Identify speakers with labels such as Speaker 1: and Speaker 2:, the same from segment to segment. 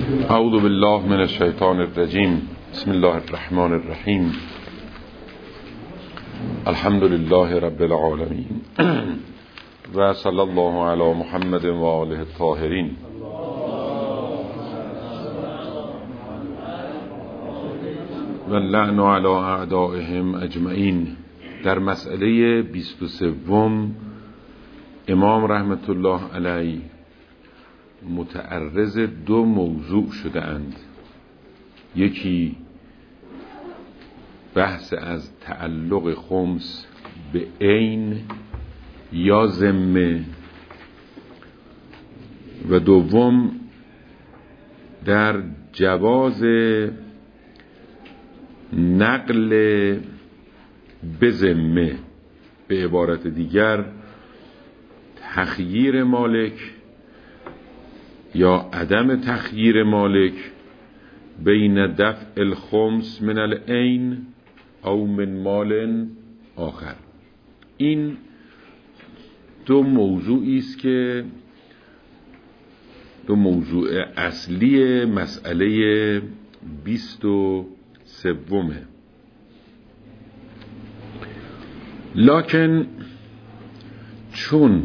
Speaker 1: اعوذ بالله من الشیطان الرجیم. بسم الله الرحمن الرحیم. الحمد لله رب العالمین و صلی الله علی محمد و آله الطاهرین. و اللعن علی اعدائهم اجمعین. در مسئله 23 امام رحمت الله علیه متعرض دو موضوع شده اند. یکی بحث از تعلق خمس به عین یا ذمه و دوم در جواز نقل به ذمه، به عبارت دیگر تخییر مالک یا عدم تخییر مالک بین دفع الخمس من العین او من مال آخر. این دو موضوعی است که دو موضوع اصلی مسئله 23. لکن چون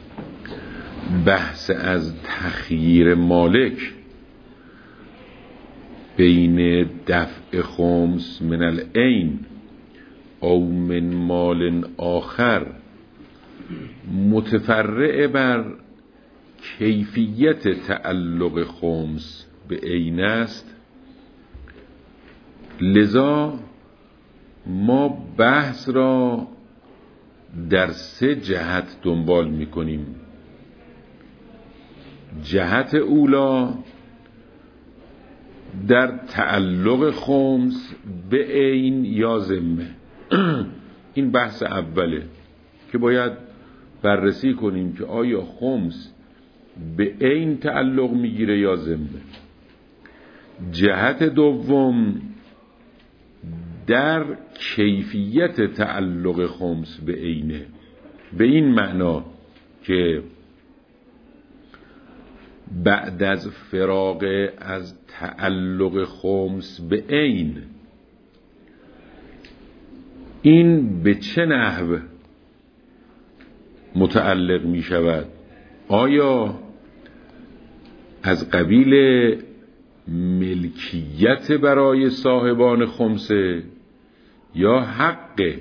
Speaker 1: بحث از تخییر مالک بین دفع خمس من العین او من مال آخر متفرع بر کیفیت تعلق خمس به عین است، لذا ما بحث را در 3 جهت دنبال می‌کنیم. جهت اولا در تعلق خمس به عین یا ذمه. این بحث اوله که باید بررسی کنیم که آیا خمس به عین تعلق میگیره یا ذمه. جهت دوم در کیفیت تعلق خمس به عینه، به این معنا که بعد از فراغ از تعلق خمس به عین این به چه نحو متعلق می شود؟ آیا از قبیل ملکیت برای صاحبان خمسه یا حقه؟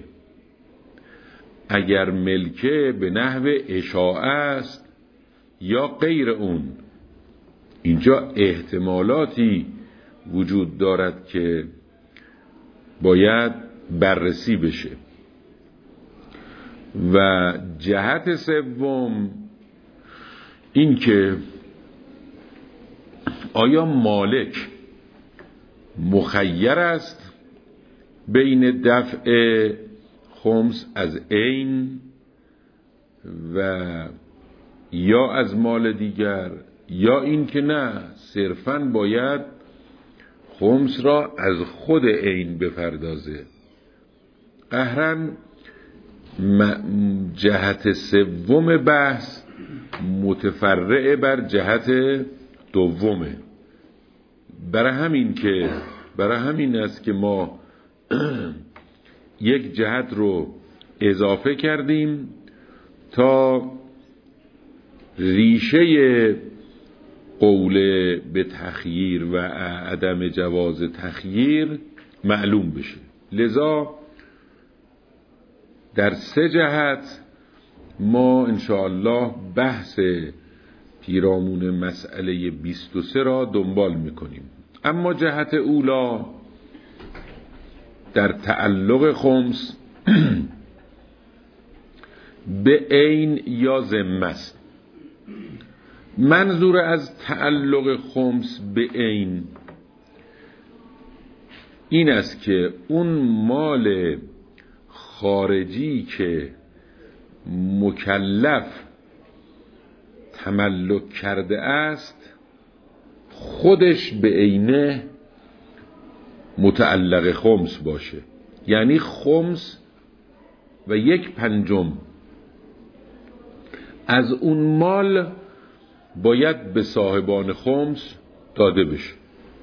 Speaker 1: اگر ملکه به نحو اشاعه است یا غیر اون. اینجا احتمالاتی وجود دارد که باید بررسی بشه. و جهت سوم این که آیا مالک مخیر است بین دفع خمس از عین و یا از مال دیگر، یا این که نه، صرفاً باید خمس را از خود عین بپردازه. قهرن جهت سوم بحث متفرع بر جهت دومه. برای همین است که ما یک جهت رو اضافه کردیم تا ریشه قول به تخییر و عدم جواز تخییر معلوم بشه. لذا در 3 جهت ما انشاءالله بحث پیرامون مسئله 23 را دنبال میکنیم. اما جهت اولا در تعلق خمس به عین یا ذمه است. منظور از تعلق خمس به عین این است که اون مال خارجی که مکلف تملک کرده است خودش به عینه متعلق خمس باشه. یعنی خمس و 1/5 از اون مال باید به صاحبان خمس داده بشه.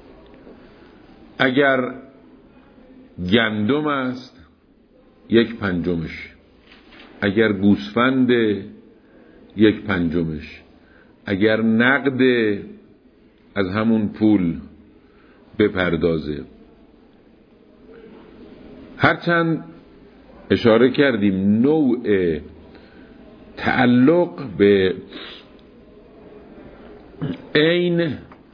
Speaker 1: اگر گندم است 1/5، اگر گوسفند 1/5، اگر نقد از همون پول بپردازه. هرچند اشاره کردیم نوع تعلق به عین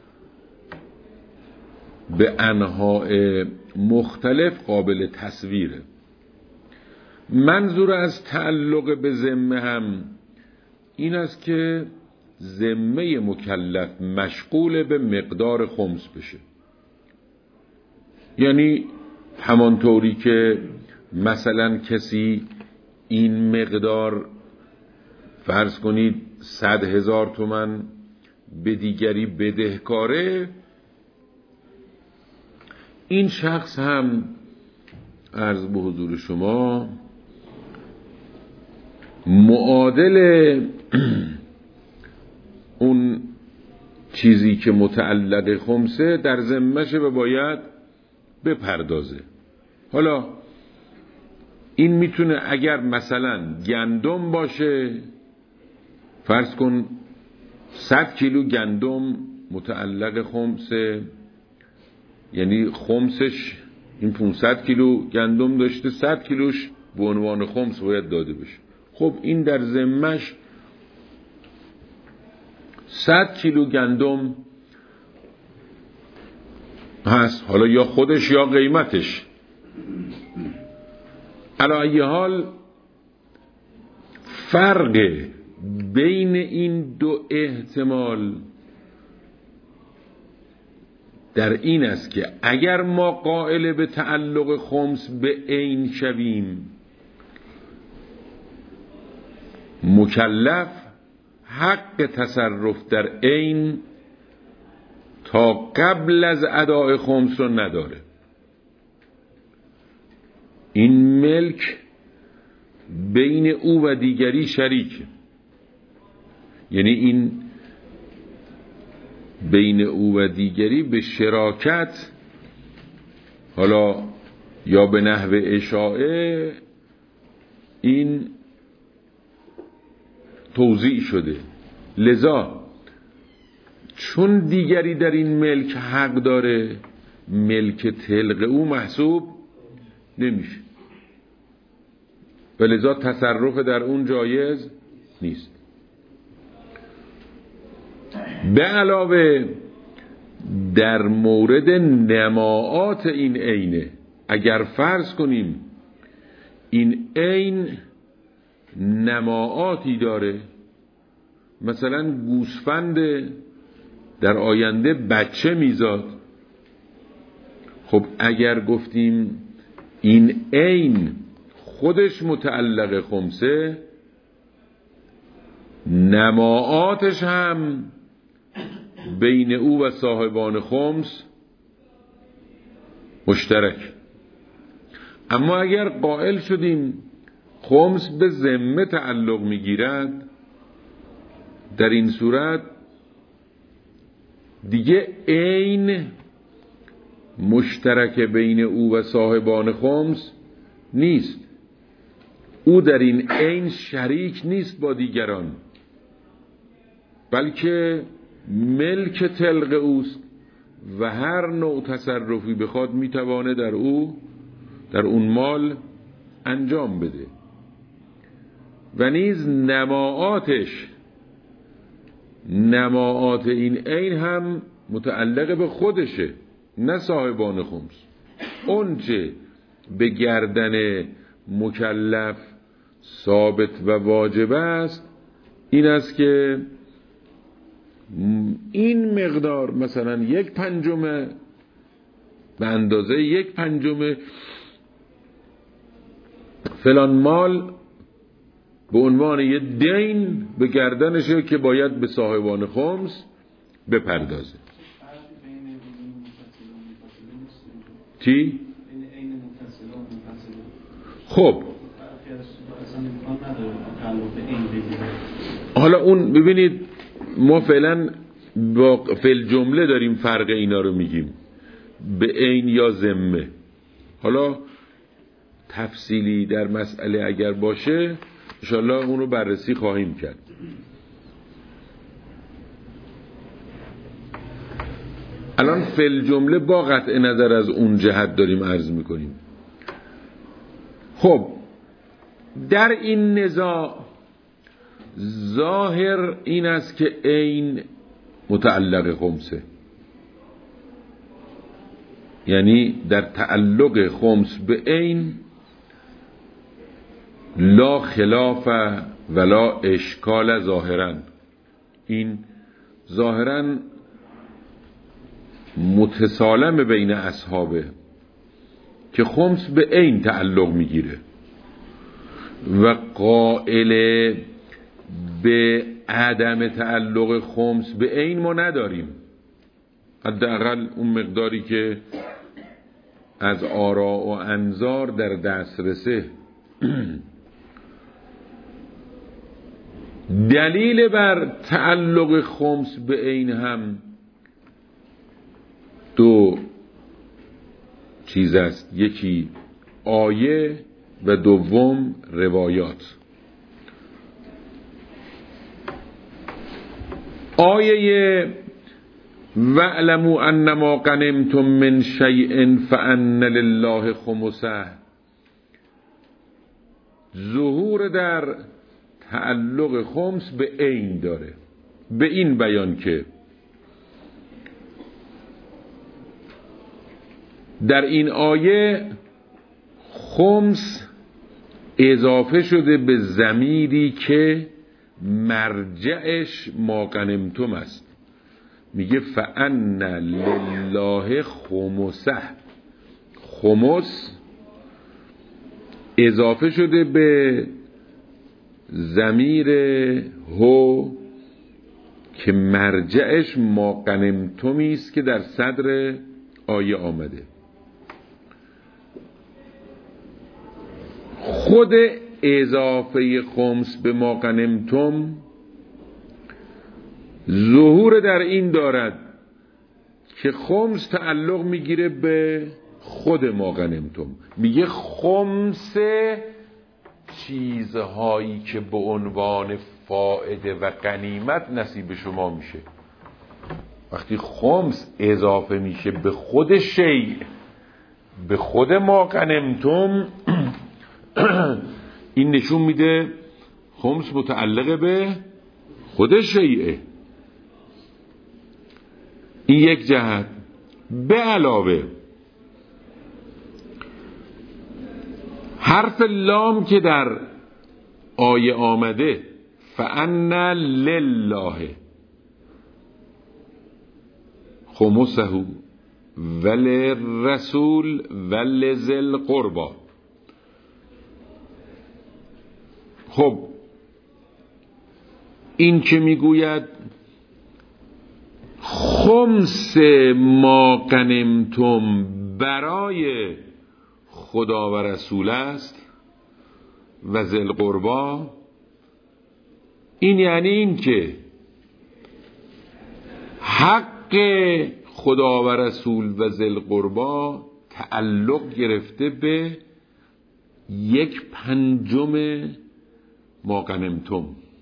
Speaker 1: به انواع مختلف قابل تصویره. منظور از تعلق به ذمه هم این است که ذمه مکلف مشغول به مقدار خمس بشه. یعنی همانطوری که مثلا کسی این مقدار فرض کنید 100,000 تومان به دیگری بدهکاره، این شخص هم عرض به حضور شما معادل اون چیزی که متعلق خمسه در ذمه‌شه و باید بپردازه. حالا این میتونه اگر مثلا گندم باشه، فرض کن 100 کیلو گندم متعلق خمسه، یعنی خمسش این 500 کیلو گندم داشته، 100 کیلوش به عنوان خمس باید داده بشه. خب این در ذمه‌ش 100 کیلو گندم هست، حالا یا خودش یا قیمتش. علی ای حال فرق بین این دو احتمال در این است که اگر ما قائل به تعلق خمس به عین شویم، مکلف حق تصرف در عین تا قبل از اداء خمس رو نداره. این ملک بین او و دیگری شریکه، یعنی این بین او و دیگری به شراکت، حالا یا به نحو اشاعه، این توزیع شده. لذا چون دیگری در این ملک حق داره، ملک طلق او محسوب نمیشه و لذا تصرف در اون جایز نیست. به علاوه در مورد نماعات این عینه، اگر فرض کنیم این عین نماعاتی داره، مثلا گوسفند در آینده بچه میزاد، خب اگر گفتیم این عین خودش متعلق خمسه، نماعاتش هم بین او و صاحبان خمس مشترک. اما اگر قائل شدیم خمس به ذمه تعلق میگیرد، در این صورت دیگه عین مشترک بین او و صاحبان خمس نیست. او در این عین شریک نیست با دیگران، بلکه ملک طلق اوست و هر نوع تصرفی بخواد میتوانه در اون مال انجام بده. و نیز نماعات این عین هم متعلق به خودشه، نه صاحبان خمس. اون چه به گردن مکلف ثابت و واجب است این است که این مقدار مثلا 1/5 به اندازه 1/5 فلان مال به عنوان یه دین به گردنشه که باید به صاحبان خمس بپردازه. چی؟ خب حالا اون ببینید، ما فعلا با فعل جمله داریم فرق اینا رو میگیم، به عین یا ذمه. حالا تفصیلی در مسئله اگر باشه انشاءالله اون رو بررسی خواهیم کرد. الان فعل جمله با قطع نظر از اون جهت داریم عرض میکنیم. خب در این نزاع ظاهر این است که عین متعلق خمسه، یعنی در تعلق خمس به عین لا خلاف ولا اشکال ظاهرا، این ظاهرا متسالم بین اصحابه که خمس به عین تعلق میگیره و قائل به عدم تعلق خمس به عین ما نداریم، حداقل اون مقداری که از آراء و انظار در دسترسه. دلیل بر تعلق خمس به عین هم دو چیز است، یکی آیه و دوم روایات. آیه وَاعْلَمُوا أَنَّمَا غَنِمْتُم مِّن شَيْءٍ فَأَنَّ لِلَّهِ خُمُسَهُ ظهور در تعلق خمس به عین داره، به این بیان که در این آیه خمس اضافه شده به ضمیری که مرجعش ما غنمتم است. میگه فأن لله خمسه، خمس اضافه شده به ضمیر هو که مرجعش ما غنمتمی است که در صدر آیه آمده. خود اضافه خمس به ما غنمتم ظهور در این دارد که خمس تعلق میگیره به خود ما غنمتم. میگه خمس چیزهایی که به عنوان فائده و غنیمت نصیب شما میشه. وقتی خمس اضافه میشه به خود شیء، به خود ما غنمتم، این نشون میده خمس متعلق به خود شیء. این یک جهت. به علاوه حرف لام که در آیه آمده فأن لله خمسه وللرسول ولذی القربی. خب این که میگوید خمس ما غنمتم برای خدا و رسول است و ذی القربی، این یعنی این که حق خدا و رسول و ذی القربی تعلق گرفته به 1/5 ما غنمتم.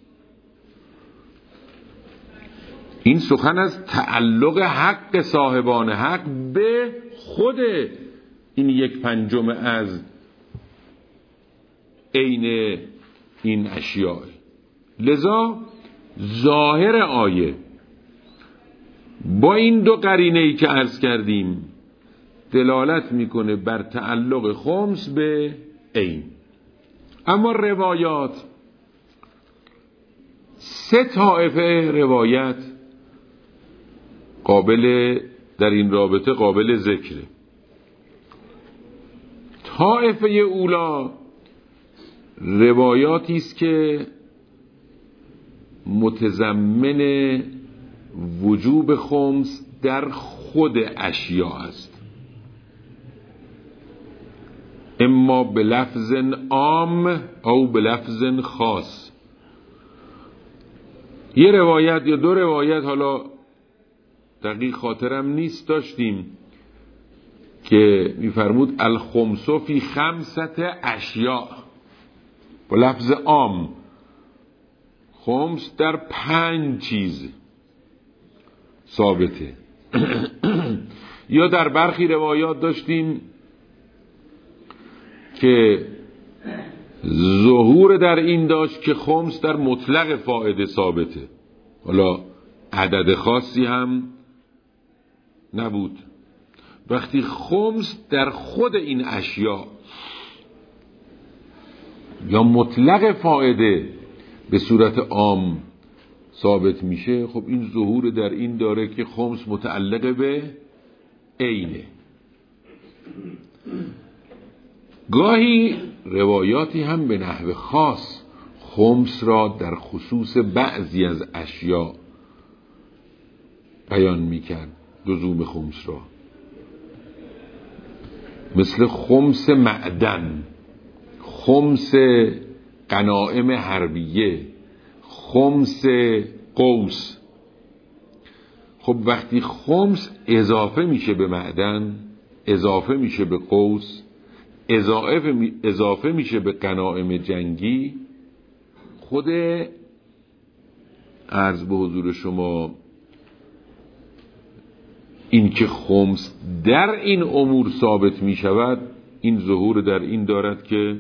Speaker 1: این سخن از تعلق حق صاحبان حق به خود این 1/5 از عین این اشیاء. لذا ظاهر آیه با این دو قرینه‌ای که عرض کردیم دلالت میکنه بر تعلق خمس به عین. اما روایات 3 طایفه روایت قابل در این رابطه قابل ذکره. طایفه اولا روایاتی است که متضمن وجوب خمس در خود اشیاء است، اما به لفظ عام او به لفظ خاص. یه روایت یا 2 روایت حالا دقیق خاطرم نیست داشتیم که میفرمود الخمس فی 5 اشیاء، با لفظ عام خمس در 5 چیز ثابته. یا در برخی روایات داشتیم که ظهور در این داشت که خمس در مطلق فائده ثابته، حالا عدد خاصی هم نبود. وقتی خمس در خود این اشیاء یا مطلق فائده به صورت عام ثابت میشه، خب این ظهور در این داره که خمس متعلق به عینه. گاهی روایاتی هم به نحو خاص خمس را در خصوص بعضی از اشیاء بیان میکرد، لزوم خمس را، مثل خمس معدن، خمس غنائم حربیه، خمس قوس. خب وقتی خمس اضافه میشه به معدن، اضافه میشه به قوس، اضافه میشه به غنائم جنگی، خود عرض به حضور شما این که خمس در این امور ثابت می شود، این ظهور در این دارد که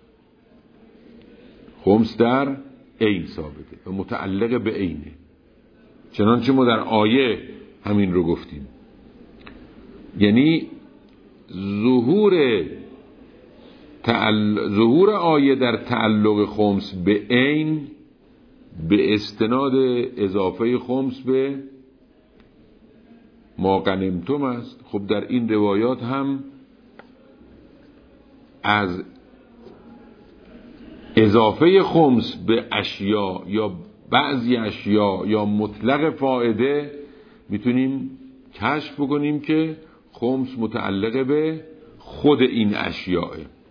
Speaker 1: خمس در عین ثابته و متعلق به عینه، چنانچه ما در آیه همین رو گفتیم. یعنی ظهور آیه در تعلق خمس به عین به استناد اضافه خمس به ما غنمتم است. خب در این روایات هم از اضافه خمس به اشیاء یا بعضی اشیاء یا مطلق فائده میتونیم کشف بکنیم که خمس متعلق به خود این اشیاء.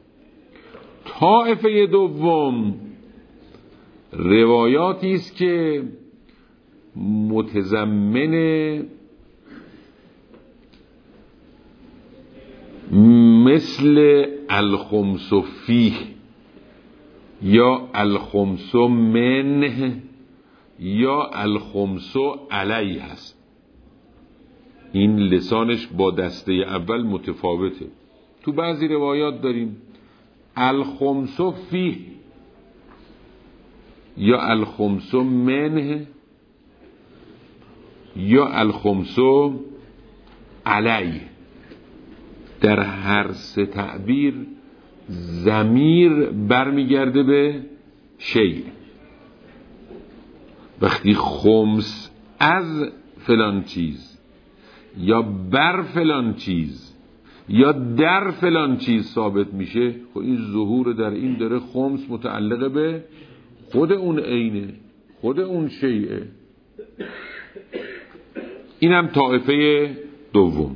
Speaker 1: طائفه دوم روایاتی است که متضمن مثل الخمس فیه یا الخمس منه یا الخمس علیه هست. این لسانش با دسته اول متفاوته. تو بعضی روایات داریم الخمس فیه یا الخمس منه یا الخمس علیه. در هر سه تعبیر ضمیر برمیگرده به شیء. وقتی خمس از فلان چیز یا بر فلان چیز یا در فلان چیز ثابت میشه، خب این ظهور در این داره خمس متعلق به خود اون عینه، خود اون شیء. این هم طائفه دوم.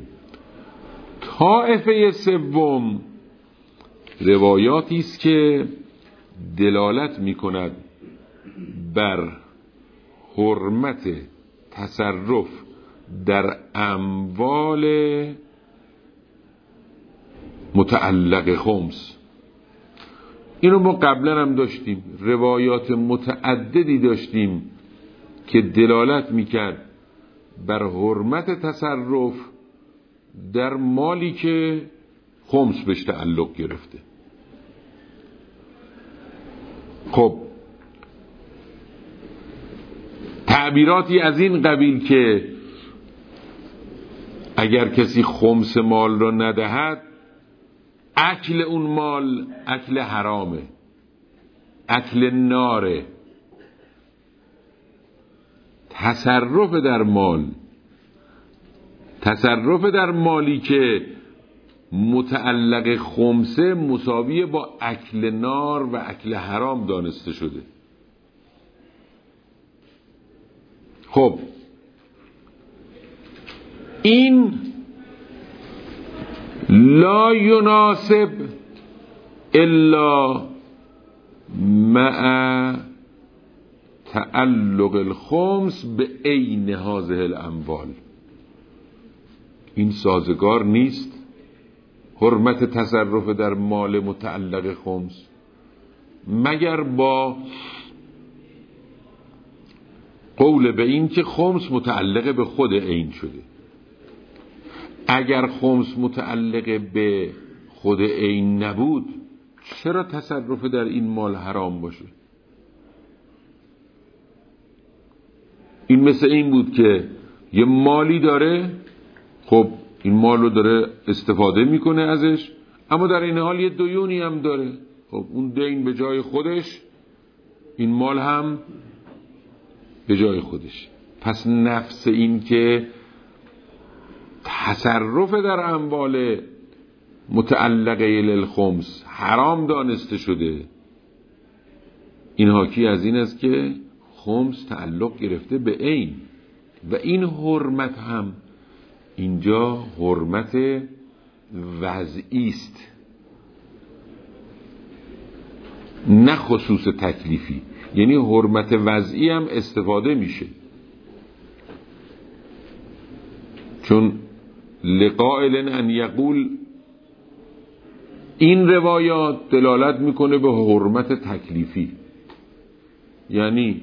Speaker 1: طائفه سوم روایاتی است که دلالت می‌کند بر حرمت تصرف در اموال متعلق خمس. اینو ما قبلا هم داشتیم، روایات متعددی داشتیم که دلالت می‌کرد بر حرمت تصرف در مالی که خمس بهش تعلق گرفته. خب تعبیراتی از این قبیل که اگر کسی خمس مال را ندهد، اکل اون مال اکل حرامه، اکل ناره. تصرف در مالی که متعلق خمسه مساویه با اکل نار و اکل حرام دانسته شده. خب این لا یناسب الا مع تعلق الخمس به عین هذه الاموال. این سازگار نیست، حرمت تصرف در مال متعلق خمس، مگر با قول به این که خمس متعلق به خود عین شده. اگر خمس متعلق به خود عین نبود چرا تصرف در این مال حرام باشه؟ این مثل این بود که یه مالی داره، خب این مال رو داره استفاده میکنه ازش، اما در این حال یه دیونی هم داره، خب اون دین به جای خودش، این مال هم به جای خودش. پس نفس این که تصرف در اموال متعلقه للخمس حرام دانسته شده، این حاکی از این است که خمس تعلق گرفته به عین و این حرمت هم اینجا حرمت وضعی است، نه خصوص تکلیفی. یعنی حرمت وضعی هم استفاده میشه، چون لقائل ان یقول، این روایات دلالت میکنه به حرمت تکلیفی، یعنی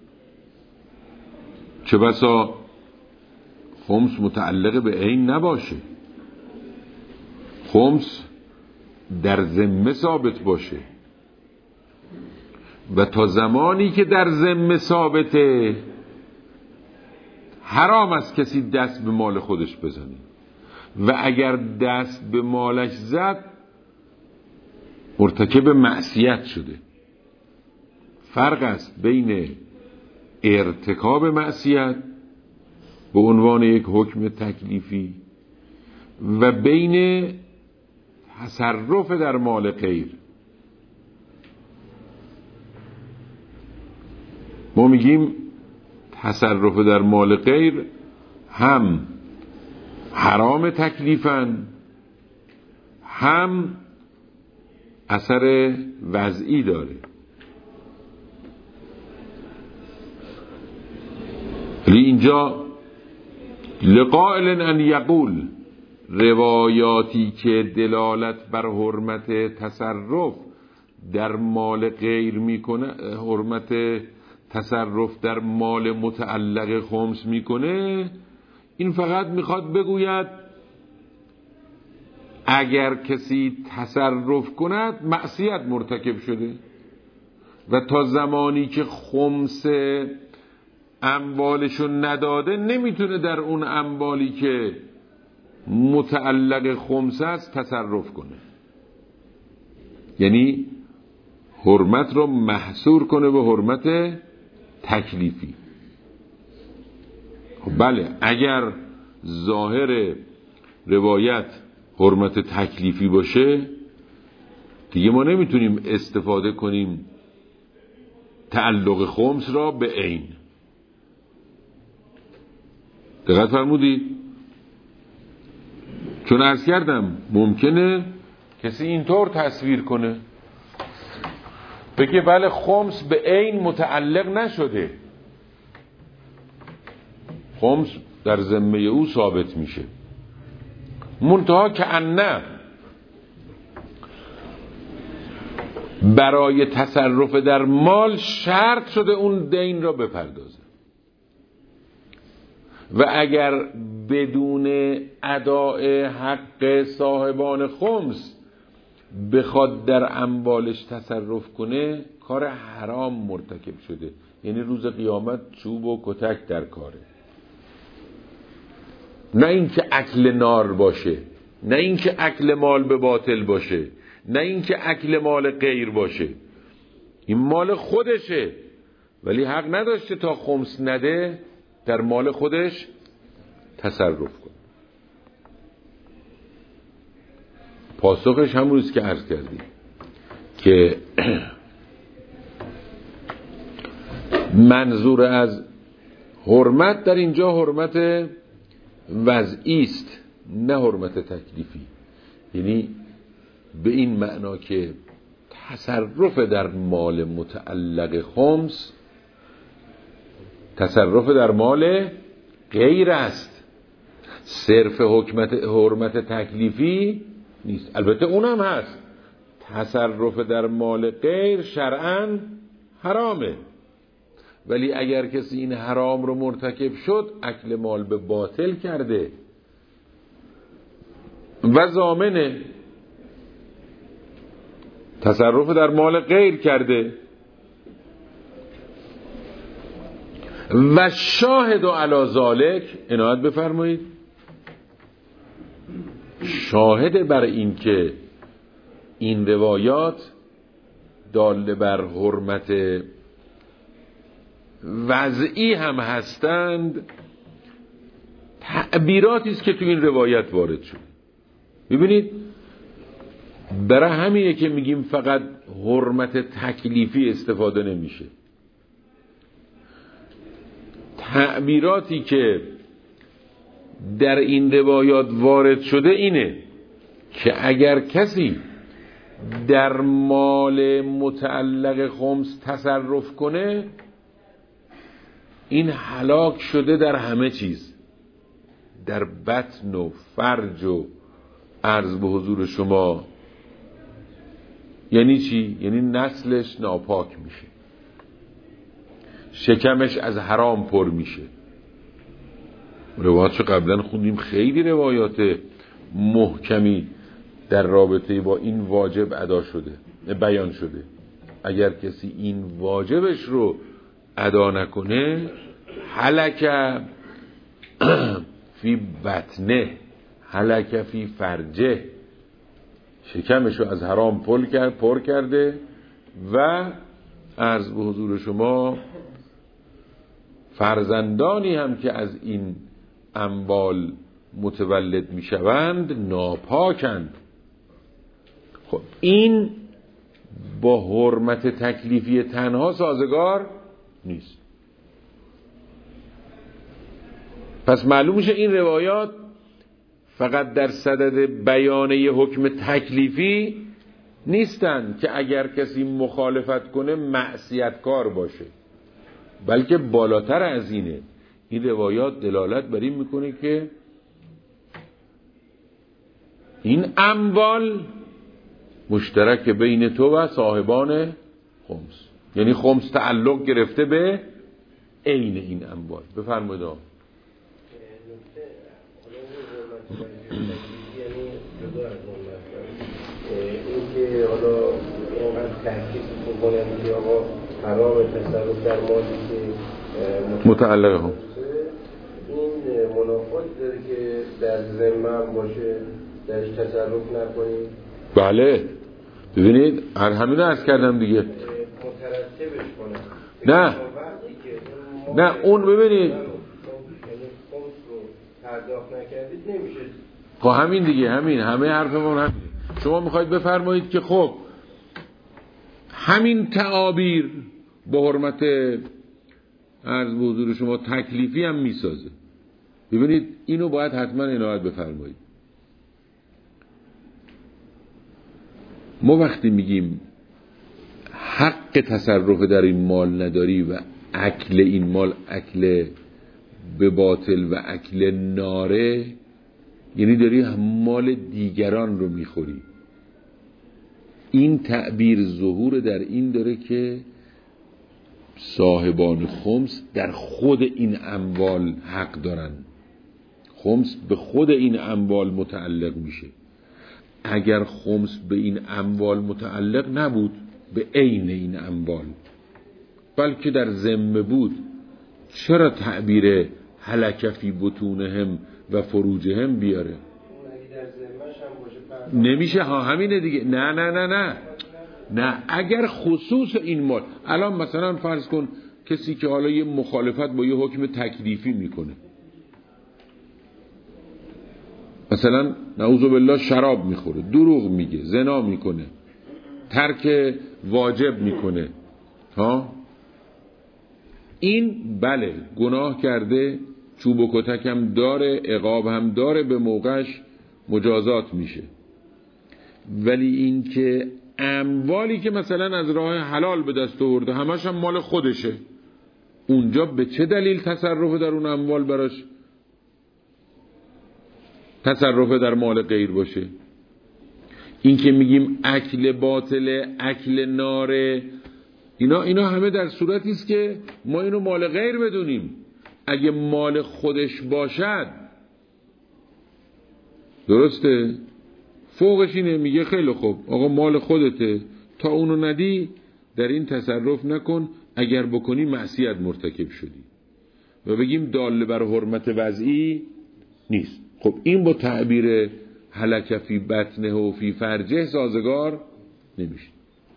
Speaker 1: چه بسا خمس متعلق به عین نباشه، خمس در ذمه ثابت باشه و تا زمانی که در ذمه ثابته حرام است کسی دست به مال خودش بزنه و اگر دست به مالش زد مرتکب معصیت شده. فرق است بین ارتکاب معصیت به عنوان یک حکم تکلیفی و بین تصرف در مال غیر. ما میگیم تصرف در مال غیر هم حرام تکلیفاً هم اثر وضعی داره. ولی اینجا لقائل ان یقول، روایاتی که دلالت بر حرمت تصرف در مال غیر میکنه، حرمت تصرف در مال متعلق خمس میکنه، این فقط میخواد بگوید اگر کسی تصرف کند معصیت مرتکب شده و تا زمانی که خمس اموالشو نداده نمیتونه در اون اموالی که متعلق خمس است تصرف کنه، یعنی حرمت رو محصور کنه به حرمت تکلیفی. بله اگر ظاهر روایت حرمت تکلیفی باشه دیگه ما نمیتونیم استفاده کنیم تعلق خمس را به عین. دقت فرمودید؟ چون عرض کردم ممکنه کسی اینطور تصویر کنه بگه بله خمس به عین متعلق نشده، خمس در ذمه او ثابت میشه، منتها که نه برای تصرف در مال شرط شده اون دین را بپردازه و اگر بدون اداء حق صاحبان خمس بخواد در اموالش تصرف کنه کار حرام مرتکب شده، یعنی روز قیامت چوب و کتک در کاره. نه اینکه اکل نار باشه، نه اینکه اکل مال به باطل باشه، نه اینکه اکل مال غیر باشه، این مال خودشه ولی حق نداشته تا خمس نده در مال خودش تصرف کنه. پاسخش همونیست که عرض کردیم که منظور از حرمت در اینجا حرمت وضعی است نه حرمت تکلیفی، یعنی به این معنا که تصرف در مال متعلق خمس تصرف در مال غیر است، صرف حرمت تکلیفی نیست. البته اونم هست، تصرف در مال غیر شرعاً حرامه، ولی اگر کسی این حرام رو مرتکب شد اکل مال به باطل کرده و ضامنه، تصرف در مال غیر کرده. و شاهد علی ذالک، عنایت بفرمایید، شاهد بر این که این روایات داله بر حرمت وضعی هم هستند، تعبیراتی است که تو این روایت وارد شد. ببینید، برای همینه که میگیم فقط حرمت تکلیفی استفاده نمیشه. تعبیراتی که در این روایات وارد شده اینه که اگر کسی در مال متعلق خمس تصرف کنه، این هلاک شده در همه چیز، در بطن و فرج و عرض به حضور شما. یعنی چی؟ یعنی نسلش ناپاک میشه، شکمش از حرام پر میشه. روایاتشو قبلا خوندیم، خیلی روایات محکمی در رابطه با این واجب ادا شده، بیان شده. اگر کسی این واجبش رو ادا نکنه، هلک فی بطنه هلک فی فرجه، شکمش رو از حرام پر کرده و عرض به حضور شما فرزندانی هم که از این اموال متولد می شوند ناپاکند. خب این با حرمت تکلیفی تنها سازگار نیست. پس معلوم میشه این روایات فقط در صدد بیان یه حکم تکلیفی نیستن که اگر کسی مخالفت کنه معصیتکار باشه، بلکه بالاتر از اینه. این روایات دلالت بر این میکنه که این اموال مشترک بین تو و صاحبان خمس، یعنی خمس تعلق گرفته به عین این اموال. بفرمایید.
Speaker 2: این که حالا اینقدر تحکیز میکنن که آقا حرام تصرف در مالی که
Speaker 1: متعلق هم،
Speaker 2: این منافاتی داره که در ذمه هم باشه درش تصرف نکنیم.
Speaker 1: بله ببینید همین رو عرض کردم دیگه،
Speaker 2: مترتبش کنه.
Speaker 1: نه اون ببینید
Speaker 2: پرداخت نکردید نمیشه.
Speaker 1: خب همین دیگه، همه حرفمون همین. شما میخواید بفرمایید که خب همین تعابیر با حرمت عرض به حضور شما تکلیفی هم میسازه. ببینید اینو باید حتما عنایت بفرمایید. ما وقتی میگیم حق تصرف در این مال نداری و اکل این مال اکل به باطل و اکل ناره، یعنی داری مال دیگران رو میخوری. این تعبیر ظهور در این داره که صاحبان خمس در خود این اموال حق دارن. خمس به خود این اموال متعلق میشه. اگر خمس به این اموال متعلق نبود، به عین این اموال، بلکه در ذمه بود، چرا تعبیر هلک فی بطونهم و فروجهم بیاره؟ نمیشه. همینه دیگه. نه اگر خصوص این مال، الان مثلا فرض کن کسی که حالا یه مخالفت با یه حکم تکلیفی میکنه، مثلا نعوذ بالله شراب میخوره، دروغ میگه، زنا میکنه، ترک واجب میکنه، این بله گناه کرده، چوب و کتک هم داره، عقاب هم داره، به موقعش مجازات میشه. ولی این که اموالی که مثلا از راه حلال به دست آورده همش هم مال خودشه، اونجا به چه دلیل تصرف در اون اموال براش تصرف در مال غیر باشه. این که میگیم اکل باطل، اکل ناره، اینا همه در صورتی است که ما اینو مال غیر بدونیم. اگه مال خودش باشد درسته، فوقش اینه میگه خیلی خوب آقا مال خودته، تا اونو ندی در این تصرف نکن، اگر بکنی معصیت مرتکب شدی، و بگیم دال بر حرمت وضعی نیست. خب این با تعبیر هلک فی بطنه و فی فرجه سازگار نمیشه.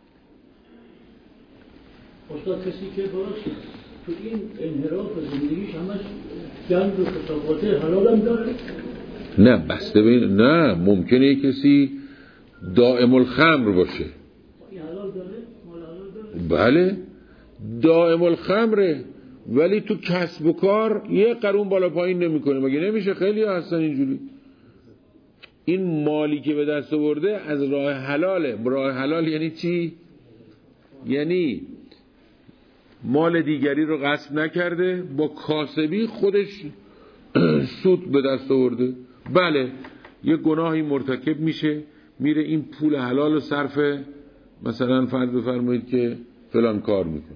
Speaker 3: استاد کسی که باشه تو این انحراف زندگیش همش جنگ و خطاباته حلال هم داره؟
Speaker 1: نه بسته بین، نه ممکنه کسی دائم الخمر باشه.
Speaker 3: این حلال داره؟ مال حلال داره؟
Speaker 1: بله دائم الخمره، ولی تو کسب و کار یه قرون بالا پایین نمیکنه. مگه نمیشه؟ خیلی هستن اینجوری. این مالی که به دست آورده از راه حلاله. راه حلال یعنی چی؟ یعنی مال دیگری رو غصب نکرده، با کاسبی خودش سود به دست آورده. بله یه گناهی مرتکب میشه، میره این پول حلال رو صرف مثلا فرض بفرمایید که فلان کار میکنه.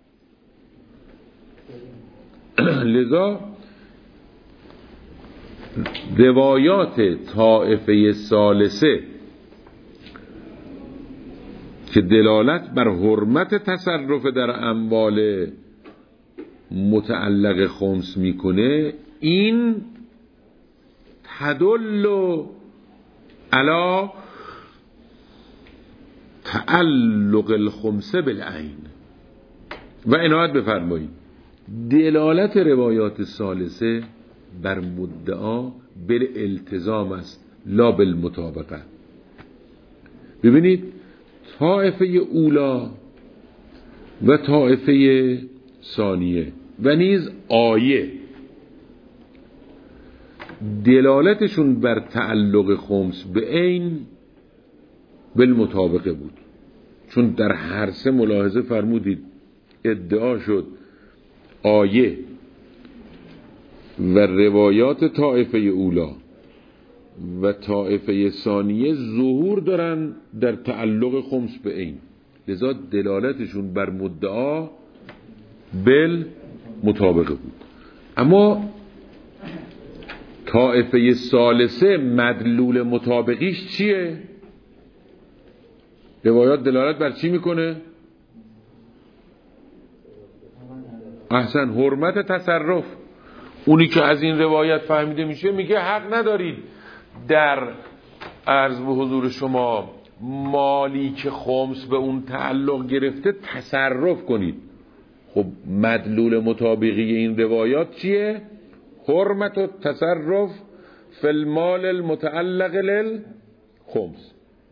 Speaker 1: لذا روایات طائفه ثالثه که دلالت بر حرمت تصرف در اموال متعلق خمس میکنه، این تدل علی تعلق الخمس بالعین. و عنایت بفرمایید دلالت روایات ثالثه بر مدعا بالالتزام است لا بالمطابقه. ببینید طائفه اولا و طائفه ثانیه و نیز آیه دلالتشون بر تعلق خمس به عین بالمطابقه بود، چون در هر سه ملاحظه فرمودید ادعا شد آیه و روایات طائفه اولا و طائفه ثانیه ظهور دارن در تعلق خمس به عین، لذا دلالتشون بر مدعا بالمطابقه بود. اما طائفه ثالثه مدلول مطابقیش چیه؟ روایات دلالت بر چی میکنه؟ احسن، حرمت تصرف. اونی که از این روایت فهمیده میشه میگه حق ندارید در عرض به حضور شما مالی که خمس به اون تعلق گرفته تصرف کنید. خب مدلول مطابقی این روایات چیه؟ حرمت و تصرف فی المال المتعلق للخمس.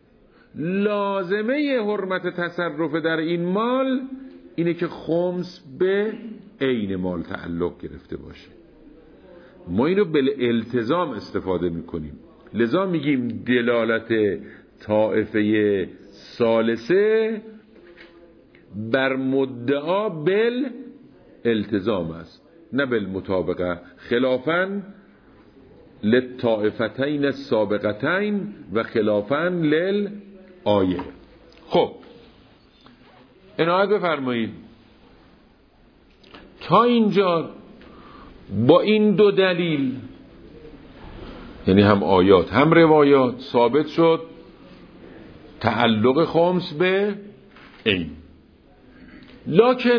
Speaker 1: لازمه حرمت تصرف در این مال اینه که خمس به عین مال تعلق گرفته باشه. ما اینو بالالتزام استفاده میکنیم، لذا میگیم دلالت طائفه ثالثه بر مدعا بالالتزام است نه بالمطابقه، خلافاً للطائفتین السابقتین و خلافاً للآیه. خب عنایت بفرمایید تا اینجا با این دو دلیل، یعنی هم آیات هم روایات، ثابت شد تعلق خمس به عین. لکن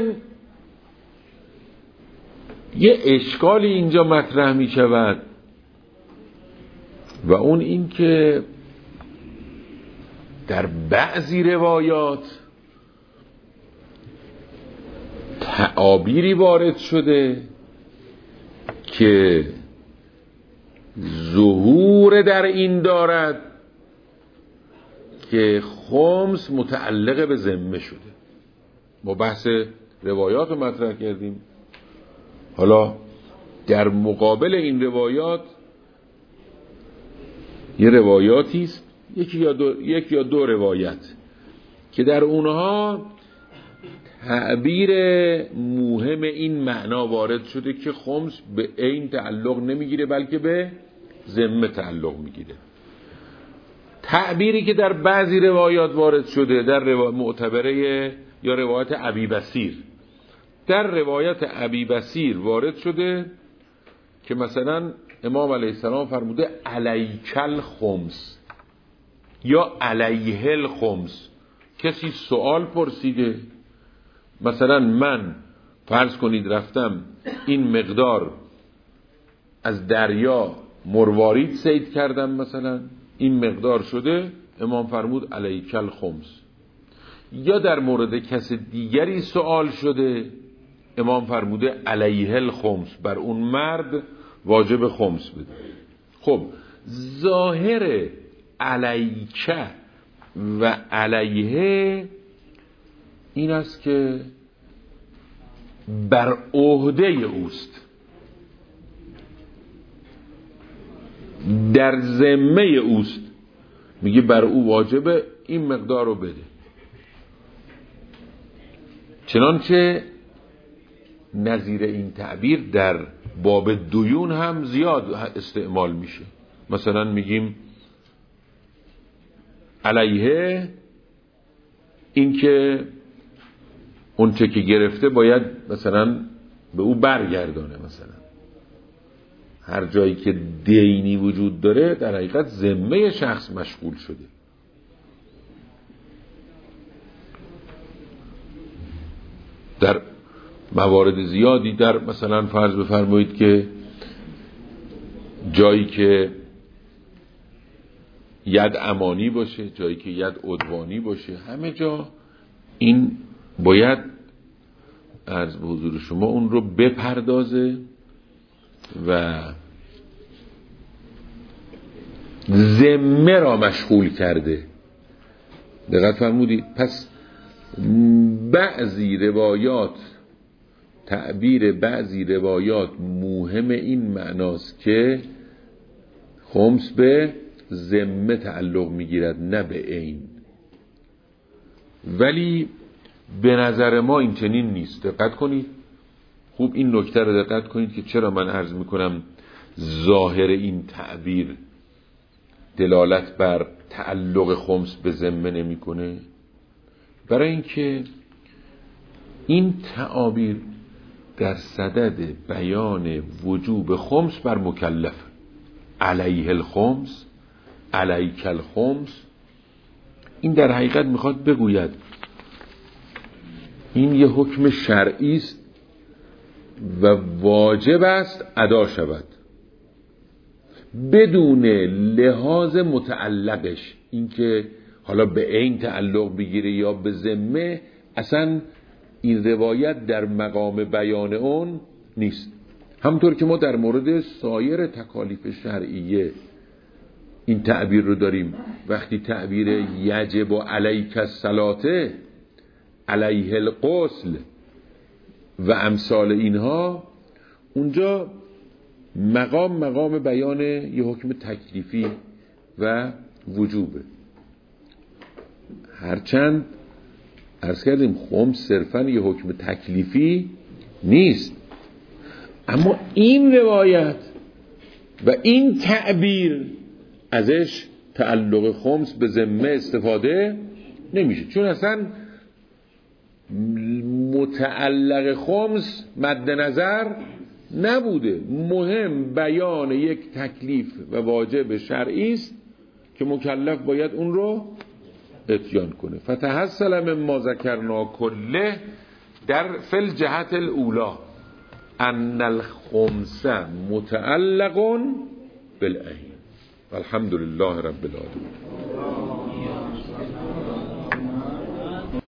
Speaker 1: یه اشکالی اینجا مطرح می شود و اون این که در بعضی روایات تعابیری وارد شده که ظهور در این دارد که خمس متعلق به ذمه شده. ما بحث روایات رو مطرح کردیم، حالا در مقابل این روایات یه روایاتی است، یک یا دو روایت که در اونها تعبیر موهم این معنا وارد شده که خمس به عین تعلق نمیگیره بلکه به ذمه تعلق میگیره. تعبیری که در بعضی روایات وارد شده، در معتبره یا روایت ابی بصیر، در روایت ابی بصیر وارد شده که مثلا امام علیه السلام فرموده علیک الخمس یا علیه الخمس. کسی سوال پرسیده، مثلا من فرض کنید رفتم این مقدار از دریا مروارید صید کردم، مثلا این مقدار شده، امام فرمود علیک الخمس. یا در مورد کس دیگری سوال شده، امام فرموده علیه الخمس، بر اون مرد واجب خمس بده. خب ظاهر علیکه و علیه این است که بر عهده اوست، در ذمه اوست، میگه بر او واجبه این مقدار رو بده. چنانچه نظیر این تعبیر در باب دیون هم زیاد استعمال میشه. مثلا میگیم علیه این که اون چه که گرفته باید مثلا به او برگردانه. مثلا هر جایی که دینی وجود داره در حقیقت ذمه شخص مشغول شده. در موارد زیادی، در مثلا فرض بفرمایید که جایی که ید امانی باشه، جایی که ید عدوانی باشه، همه جا این باید عرض به حضور شما اون رو بپردازه و ذمه را مشغول کرده. دقت فرمودید؟ پس بعضی روایات، تعبیر بعضی روایات مهم این معناست که خمس به ذمه تعلق میگیرد نه به عین. ولی به نظر ما این چنین نیست. دقت کنید خوب این نکته رو دقت کنید که چرا من عرض میکنم ظاهر این تعبیر دلالت بر تعلق خمس به ذمه نمیکنه. برای اینکه این تعابیر در صدد بیان وجوب خمس بر مکلف، علیه الخمس، علیک الخمس، این در حقیقت میخواد بگوید این یه حکم شرعی است و واجب است ادا شود بدون لحاظ متعلقش، اینکه حالا به عین تعلق بگیره یا به ذمه، اصلا این روایت در مقام بیان اون نیست. همونطور که ما در مورد سایر تکالیف شرعیه این تعبیر رو داریم. وقتی تعبیر یجب علیک الصلاة، علیه الغسل و امثال اینها، اونجا مقام بیان یه حکم تکلیفی و وجوبه. هرچند عرض کردیم خمس صرفاً یه حکم تکلیفی نیست، اما این روایت و این تعبیر ازش تعلق خمس به ذمه استفاده نمیشه، چون اصلا متعلق خمس مد نظر نبوده. مهم بیان یک تکلیف و واجب شرعی است که مکلف باید اون رو اتیان کنه. فتحصل مما ذکرنا کله در فل جهت الاولا ان الخمس متعلق بالعین. والحمد لله رب العالمین.